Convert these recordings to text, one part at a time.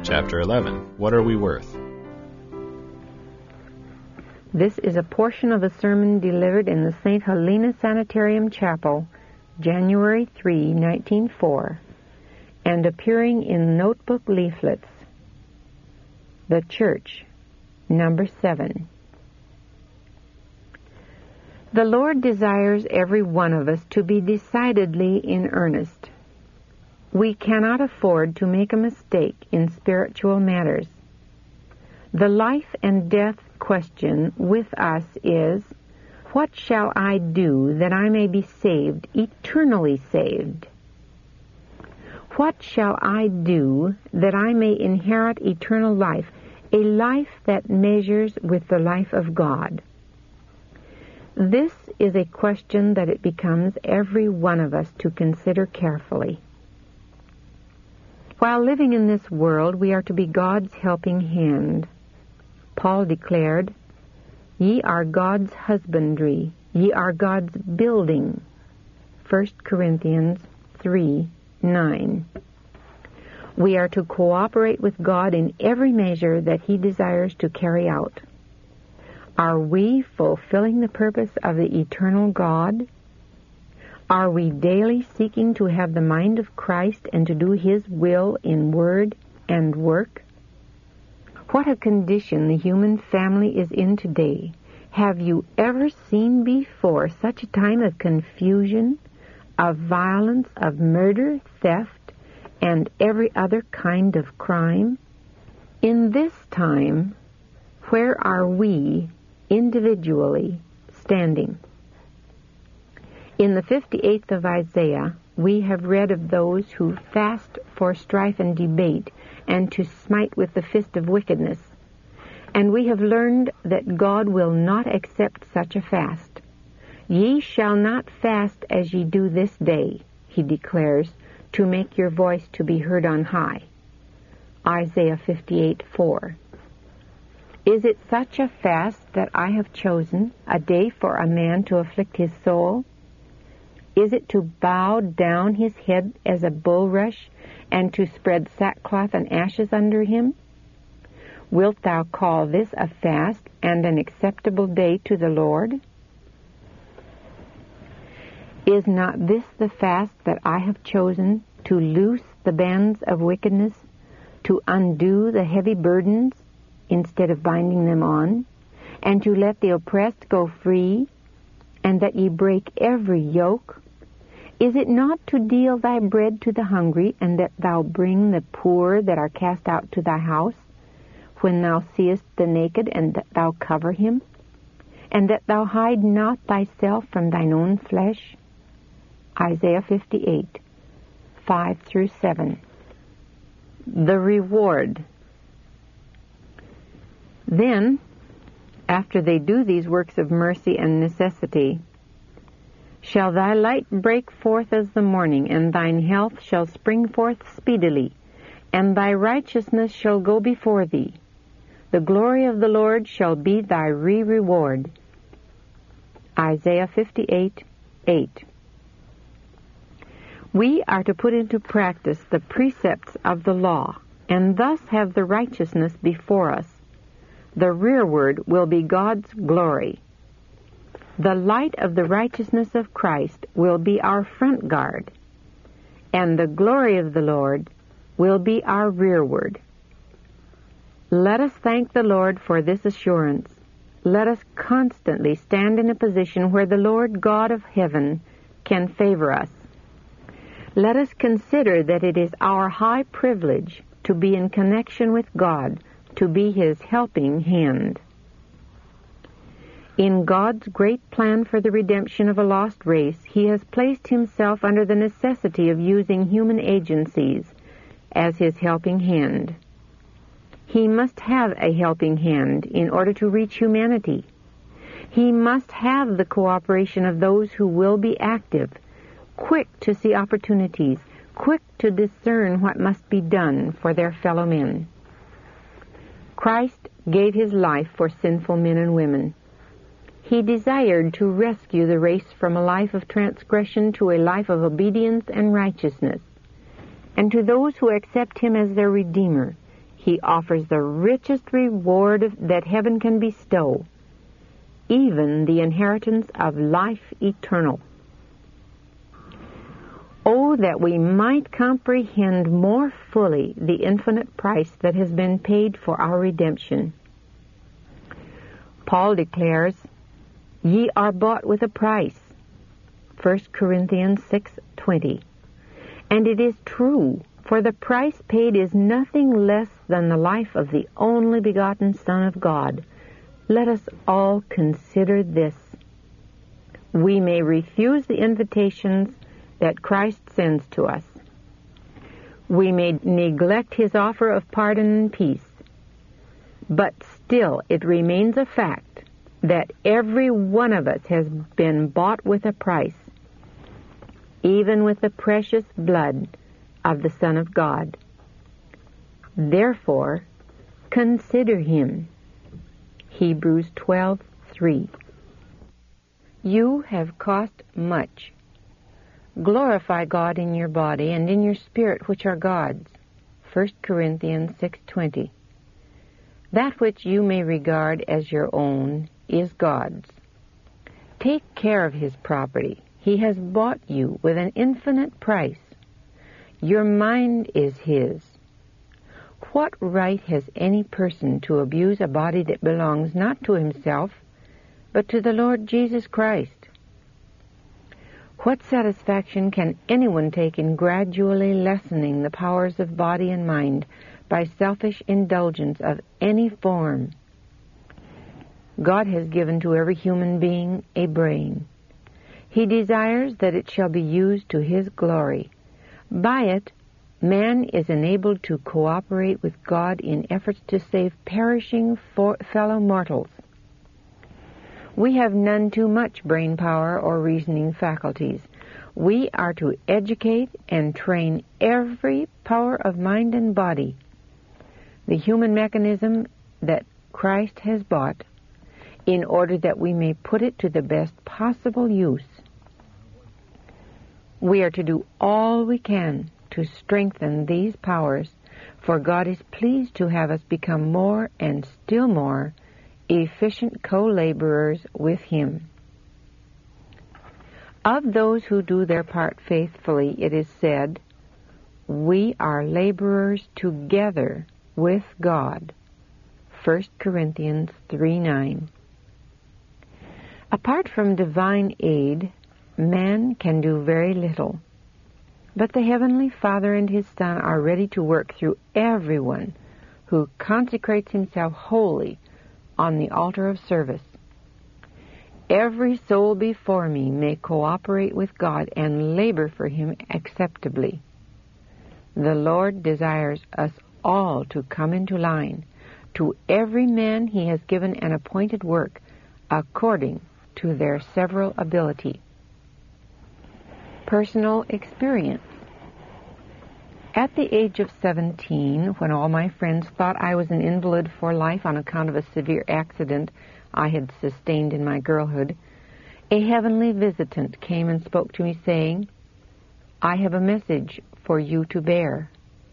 Chapter 11. What are we worth? This is a portion of a sermon delivered in the St. Helena Sanitarium Chapel, January 3, 1904, and appearing in notebook leaflets. The Church, number 7. The Lord desires every one of us to be decidedly in earnest. We cannot afford to make a mistake in spiritual matters. The life and death question with us is, what shall I do that I may be saved, eternally saved? What shall I do that I may inherit eternal life, a life that measures with the life of God? This is a question that it becomes every one of us to consider carefully. While living in this world, we are to be God's helping hand. Paul declared, "Ye are God's husbandry, ye are God's building." 1 Corinthians 3:9. We are to cooperate with God in every measure that He desires to carry out. Are we fulfilling the purpose of the eternal God? Are we daily seeking to have the mind of Christ and to do His will in word and work? What a condition the human family is in today. Have you ever seen before such a time of confusion, of violence, of murder, theft, and every other kind of crime? In this time, where are we individually standing? In the 58th of Isaiah, we have read of those who fast for strife and debate, and to smite with the fist of wickedness. And we have learned that God will not accept such a fast. Ye shall not fast as ye do this day, He declares, to make your voice to be heard on high. Isaiah 58:4. Is it such a fast that I have chosen, a day for a man to afflict his soul? Is it to bow down his head as a bulrush, and to spread sackcloth and ashes under him? Wilt thou call this a fast and an acceptable day to the Lord? Is not this the fast that I have chosen, to loose the bands of wickedness, to undo the heavy burdens instead of binding them on, and to let the oppressed go free, and that ye break every yoke? Is it not to deal thy bread to the hungry, and that thou bring the poor that are cast out to thy house, when thou seest the naked, and that thou cover him, and that thou hide not thyself from thine own flesh? Isaiah 58:5-7. The reward. Then, after they do these works of mercy and necessity, shall thy light break forth as the morning, and thine health shall spring forth speedily, and thy righteousness shall go before thee. The glory of the Lord shall be thy reward. Isaiah 58:8. We are to put into practice the precepts of the law, and thus have the righteousness before us. The rearward will be God's glory. The light of the righteousness of Christ will be our front guard, and the glory of the Lord will be our rearward. Let us thank the Lord for this assurance. Let us constantly stand in a position where the Lord God of heaven can favor us. Let us consider that it is our high privilege to be in connection with God, to be His helping hand. In God's great plan for the redemption of a lost race, He has placed Himself under the necessity of using human agencies as His helping hand. He must have a helping hand in order to reach humanity. He must have the cooperation of those who will be active, quick to see opportunities, quick to discern what must be done for their fellow men. Christ gave His life for sinful men and women. He desired to rescue the race from a life of transgression to a life of obedience and righteousness. And to those who accept Him as their Redeemer, He offers the richest reward that heaven can bestow, even the inheritance of life eternal. Oh, that we might comprehend more fully the infinite price that has been paid for our redemption. Paul declares, "Ye are bought with a price," 1 Corinthians 6:20. And it is true, for the price paid is nothing less than the life of the only begotten Son of God. Let us all consider this. We may refuse the invitations that Christ sends to us. We may neglect his offer of pardon and peace. But still it remains a fact that every one of us has been bought with a price, even with the precious blood of the Son of God. Therefore, consider him. Hebrews 12:3. You have cost much. Glorify God in your body and in your spirit, which are God's. 1 Corinthians 6:20. That which you may regard as your own is God's. Take care of his property. He has bought you with an infinite price. Your mind is his. What right has any person to abuse a body that belongs not to himself, but to the Lord Jesus Christ? What satisfaction can anyone take in gradually lessening the powers of body and mind by selfish indulgence of any form? God has given to every human being a brain. He desires that it shall be used to his glory. By it, man is enabled to cooperate with God in efforts to save perishing fellow mortals. We have none too much brain power or reasoning faculties. We are to educate and train every power of mind and body, the human mechanism that Christ has bought, in order that we may put it to the best possible use. We are to do all we can to strengthen these powers, for God is pleased to have us become more and still more efficient co-laborers with him. Of those who do their part faithfully, it is said, "We are laborers together with God." 1 Corinthians 3:9. Apart from divine aid, man can do very little. But the Heavenly Father and his Son are ready to work through everyone who consecrates himself wholly on the altar of service. Every soul before me may cooperate with God and labor for him acceptably. The Lord desires us all to come into line. To every man he has given an appointed work according to their several ability. Personal experience. At the age of 17, when all my friends thought I was an invalid for life on account of a severe accident I had sustained in my girlhood, a heavenly visitant came and spoke to me, saying, "I have a message for you to bear."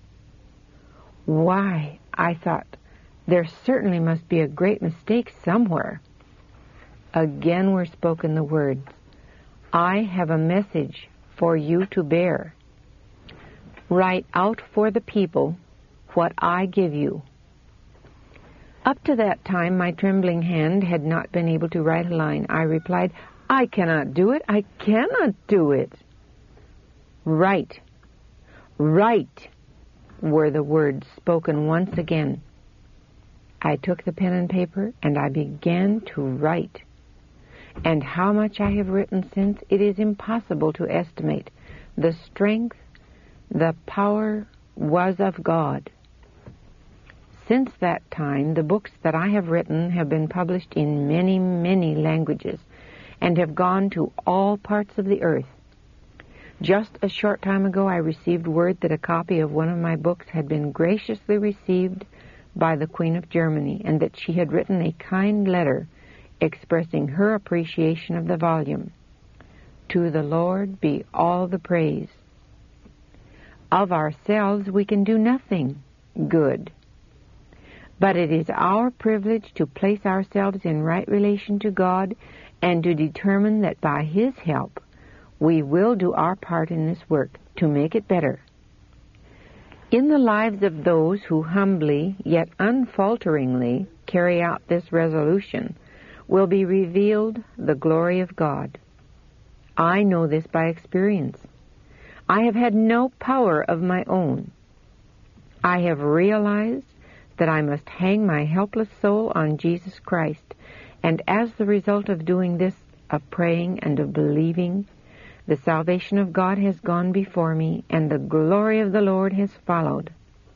Why, I thought, there certainly must be a great mistake somewhere. Again were spoken the words, "I have a message for you to bear. Write out for the people what I give you." Up to that time, my trembling hand had not been able to write a line. I replied, "I cannot do it. I cannot do it." "Write, write," were the words spoken once again. I took the pen and paper, and I began to write. And how much I have written since, it is impossible to estimate. The strength, the power was of God. Since that time, the books that I have written have been published in many, many languages and have gone to all parts of the earth. Just a short time ago, I received word that a copy of one of my books had been graciously received by the Queen of Germany, and that she had written a kind letter expressing her appreciation of the volume. To the Lord be all the praise. Of ourselves we can do nothing good. But it is our privilege to place ourselves in right relation to God and to determine that by His help we will do our part in this work to make it better. In the lives of those who humbly yet unfalteringly carry out this resolution will be revealed the glory of God. I know this by experience. I have had no power of my own. I have realized that I must hang my helpless soul on Jesus Christ, and as the result of doing this, of praying and of believing, the salvation of God has gone before me, and the glory of the Lord has followed.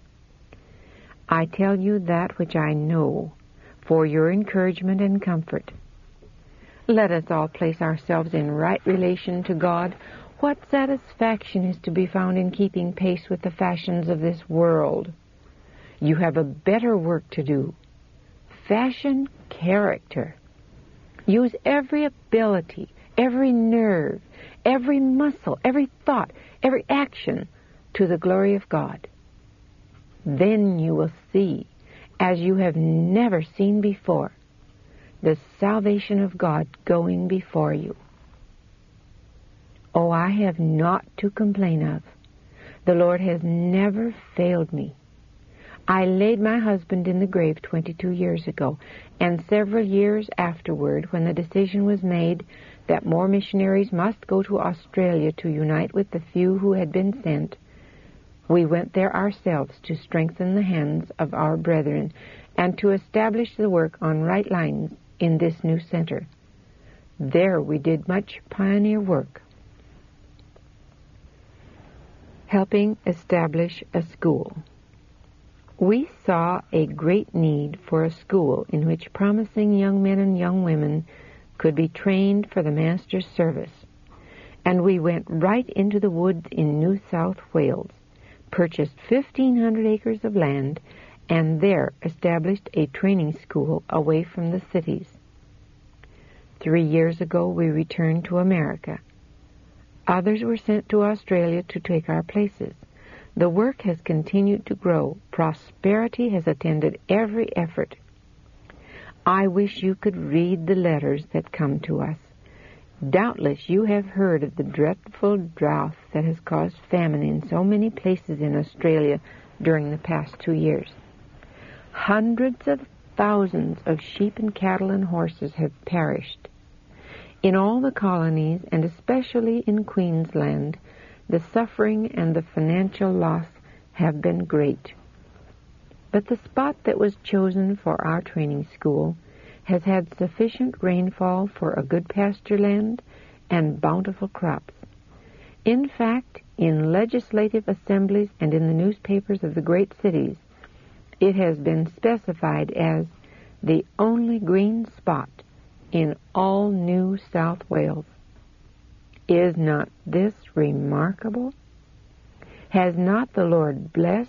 I tell you that which I know, for your encouragement and comfort. Let us all place ourselves in right relation to God. What satisfaction is to be found in keeping pace with the fashions of this world? You have a better work to do. Fashion character. Use every ability, every nerve, every muscle, every thought, every action to the glory of God. Then you will see, as you have never seen before, the salvation of God going before you. Oh, I have naught to complain of. The Lord has never failed me. I laid my husband in the grave 22 years ago, and several years afterward, when the decision was made that more missionaries must go to Australia to unite with the few who had been sent, we went there ourselves to strengthen the hands of our brethren and to establish the work on right lines in this new center. There we did much pioneer work, helping establish a school. We saw a great need for a school in which promising young men and young women could be trained for the Master's service, and we went right into the woods in New South Wales, purchased 1,500 acres of land, and there established a training school away from the cities. 3 years ago we returned to America. Others were sent to Australia to take our places. The work has continued to grow. Prosperity has attended every effort. I wish you could read the letters that come to us. Doubtless you have heard of the dreadful drought that has caused famine in so many places in Australia during the past 2 years. Hundreds of thousands of sheep and cattle and horses have perished. In all the colonies, and especially in Queensland, the suffering and the financial loss have been great. But the spot that was chosen for our training school has had sufficient rainfall for a good pasture land and bountiful crops. In fact, in legislative assemblies and in the newspapers of the great cities, it has been specified as the only green spot in all New South Wales. Is not this remarkable? Has not the Lord blessed?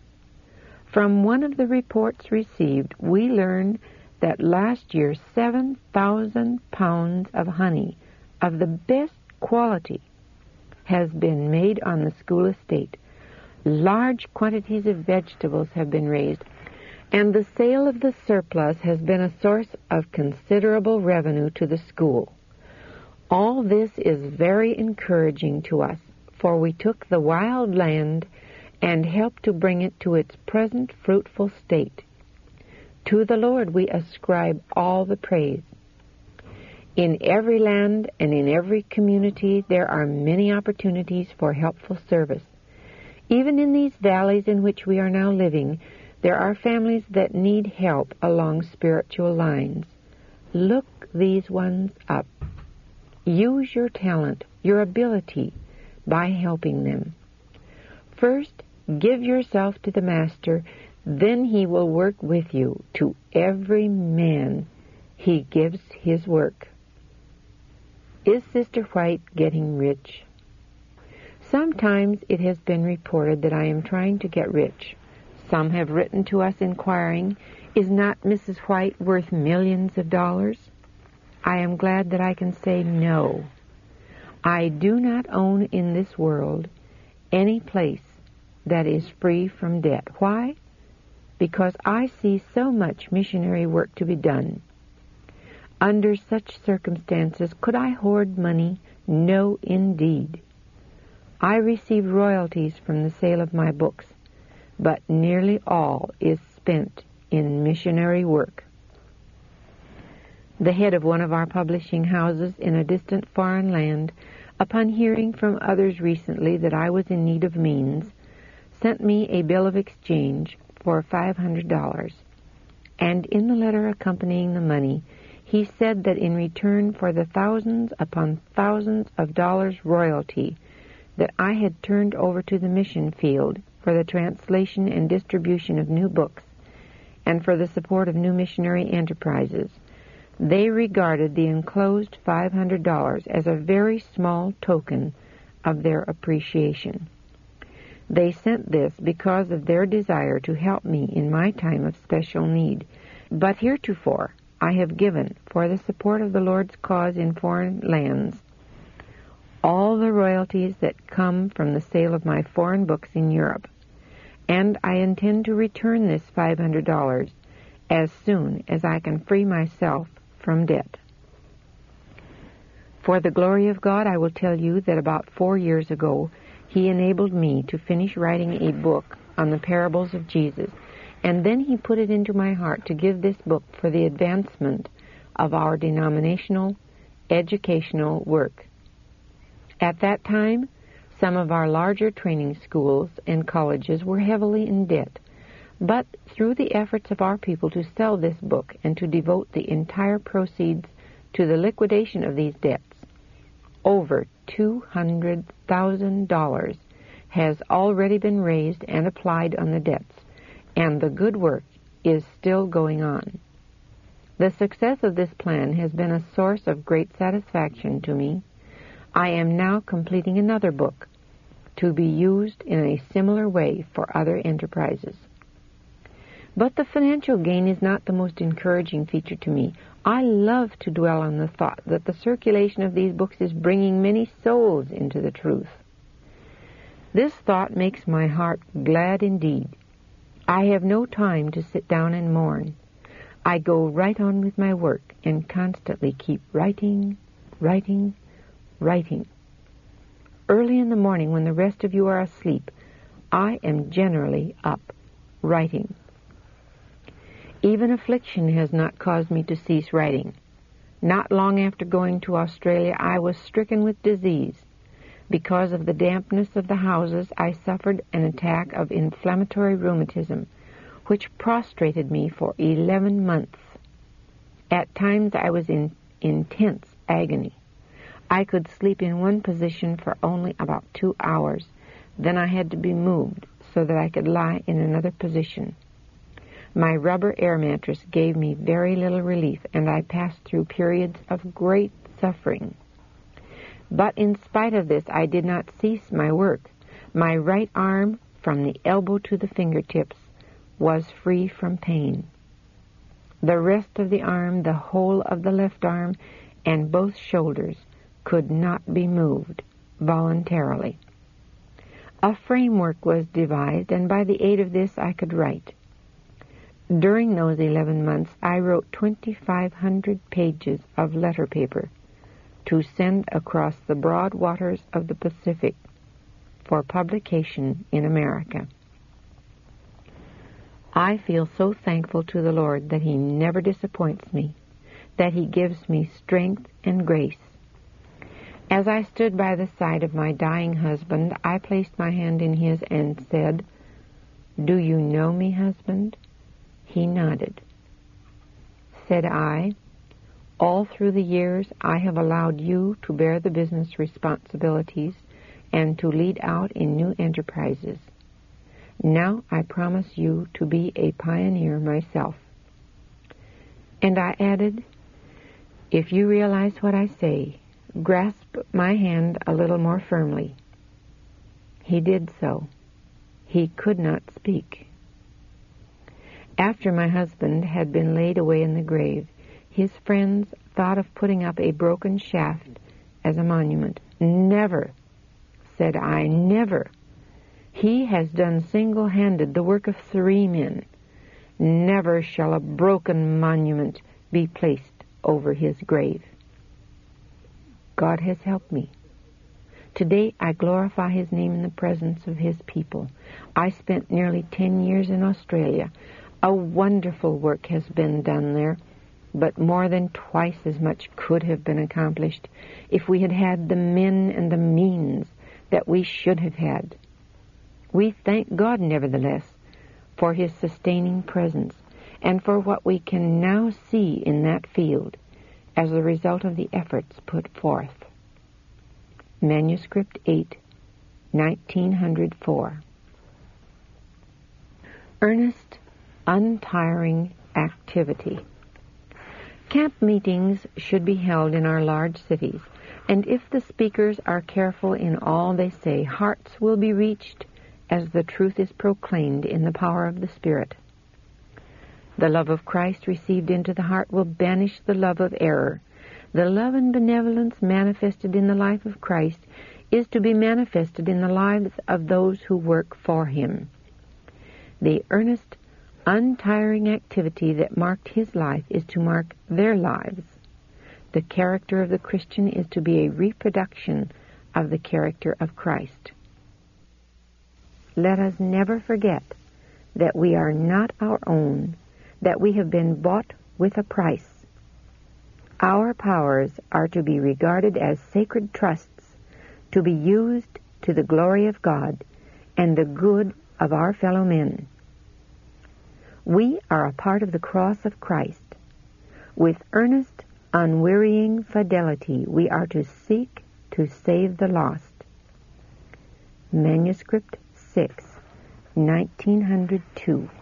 From one of the reports received, we learn that last year 7,000 pounds of honey of the best quality has been made on the school estate. Large quantities of vegetables have been raised, and the sale of the surplus has been a source of considerable revenue to the school. All this is very encouraging to us, for we took the wild land and helped to bring it to its present fruitful state. To the Lord we ascribe all the praise. In every land and in every community there are many opportunities for helpful service. Even in these valleys in which we are now living, there are families that need help along spiritual lines. Look these ones up. Use your talent, your ability, by helping them. First, give yourself to the Master, then He will work with you. To every man He gives his work. Is Sister White getting rich? Sometimes it has been reported that I am trying to get rich. Some have written to us inquiring, is not Mrs. White worth millions of dollars? I am glad that I can say no. I do not own in this world any place that is free from debt. Why? because I see so much missionary work to be done. Under such circumstances, could I hoard money? No, indeed. I receive royalties from the sale of my books, but nearly all is spent in missionary work. The head of one of our publishing houses in a distant foreign land, upon hearing from others recently that I was in need of means, sent me a bill of exchange for $500, and in the letter accompanying the money, he said that in return for the thousands upon thousands of dollars royalty that I had turned over to the mission field for the translation and distribution of new books and for the support of new missionary enterprises, they regarded the enclosed $500 as a very small token of their appreciation. They sent this because of their desire to help me in my time of special need, but heretofore I have given for the support of the Lord's cause in foreign lands all the royalties that come from the sale of my foreign books in Europe, and I intend to return this $500 as soon as I can free myself from debt. For the glory of God, I will tell you that about 4 years ago, He enabled me to finish writing a book on the parables of Jesus, and then He put it into my heart to give this book for the advancement of our denominational, educational work. At that time, some of our larger training schools and colleges were heavily in debt, but through the efforts of our people to sell this book and to devote the entire proceeds to the liquidation of these debts, over $200,000 has already been raised and applied on the debts, and the good work is still going on. The success of this plan has been a source of great satisfaction to me. I am now completing another book to be used in a similar way for other enterprises. But the financial gain is not the most encouraging feature to me. I love to dwell on the thought that the circulation of these books is bringing many souls into the truth. This thought makes my heart glad indeed. I have no time to sit down and mourn. I go right on with my work and constantly keep writing. Early in the morning, when the rest of you are asleep, I am generally up writing. Even affliction has not caused me to cease writing. Not long after going to Australia, I was stricken with disease. Because of the dampness of the houses, I suffered an attack of inflammatory rheumatism, which prostrated me for 11 months. At times I was in intense agony. I could sleep in one position for only about 2 hours. Then I had to be moved so that I could lie in another position. My rubber air mattress gave me very little relief, and I passed through periods of great suffering. But in spite of this, I did not cease my work. My right arm, from the elbow to the fingertips, was free from pain. The rest of the arm, the whole of the left arm, and both shoulders could not be moved voluntarily. A framework was devised, and by the aid of this I could write. During those 11 months, I wrote 2,500 pages of letter paper to send across the broad waters of the Pacific for publication in America. I feel so thankful to the Lord that He never disappoints me, that He gives me strength and grace. As I stood by the side of my dying husband, I placed my hand in his and said, "Do you know me, husband?" He nodded. Said I, "All through the years I have allowed you to bear the business responsibilities and to lead out in new enterprises. Now I promise you to be a pioneer myself." And I added, "If you realize what I say, grasp my hand a little more firmly." He did so. He could not speak. After my husband had been laid away in the grave, his friends thought of putting up a broken shaft as a monument. "Never," said I, "never. He has done single-handed the work of 3 men. Never shall a broken monument be placed over his grave. God has helped me. Today I glorify his name in the presence of his people. I spent nearly 10 years in Australia. A wonderful work has been done there, but more than twice as much could have been accomplished if we had had the men and the means that we should have had. We thank God, nevertheless, for his sustaining presence and for what we can now see in that field as a result of the efforts put forth. Manuscript 8, 1904. Earnest, untiring activity. Camp meetings should be held in our large cities, and if the speakers are careful in all they say, hearts will be reached as the truth is proclaimed in the power of the Spirit. The love of Christ received into the heart will banish the love of error. The love and benevolence manifested in the life of Christ is to be manifested in the lives of those who work for him. The earnest, untiring activity that marked his life is to mark their lives. The character of the Christian is to be a reproduction of the character of Christ. Let us never forget that we are not our own, that we have been bought with a price. Our powers are to be regarded as sacred trusts, to be used to the glory of God and the good of our fellow men. We are a part of the cross of Christ. With earnest, unwearying fidelity, we are to seek to save the lost. Manuscript 6, 1902.